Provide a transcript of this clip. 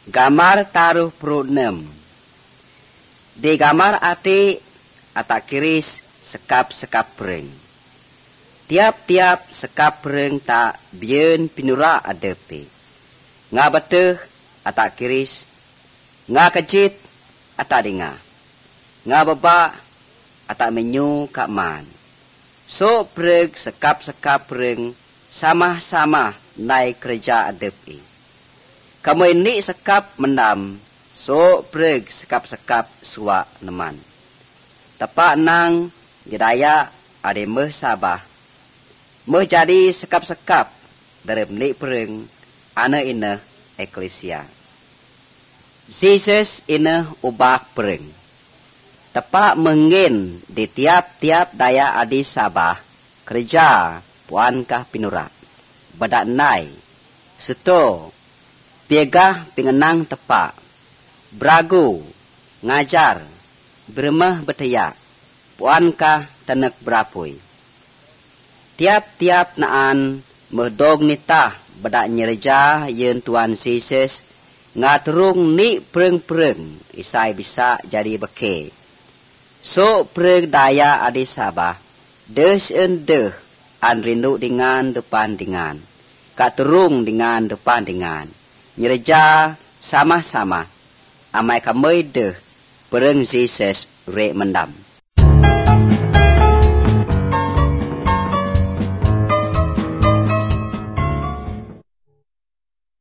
Gambar taruh perut 6. Di gambar ati atak kiris sekap-sekap pereng. Tiap-tiap sekap pereng tak biun pinura adepi. Nga beteh atak kiris, nga kejit atak dengar. Nga bebak atak menyu kak man. So pereng sekap-sekap pereng sama-sama naik kerja adepi. Kamu ini sekap mendam, so pereg sekap-sekap suak neman. Tepak nang gedaya ade meh sabah. Meh jadi sekap-sekap dari menik pereng ana ina eklesia. Jesus ina ubah pereng. Tepak mengin di tiap-tiap daya adi sabah kerja puankah pinura. Badak nai, seto, piagah pengenang tepak, beragu, ngajar, beremah betayak, puankah tenek berapui. Tiap-tiap naan merdog nitah badak nyerja yen Tuan Yesus ngaturung ni pereng-pereng isai bisa jadi beke. So pereng daya adi sabah, des endeh an rindu dengan depan dengan, katurung dengan depan dengan. Nyerja sama-sama amai kamai deh pereng Jesus rek mendam.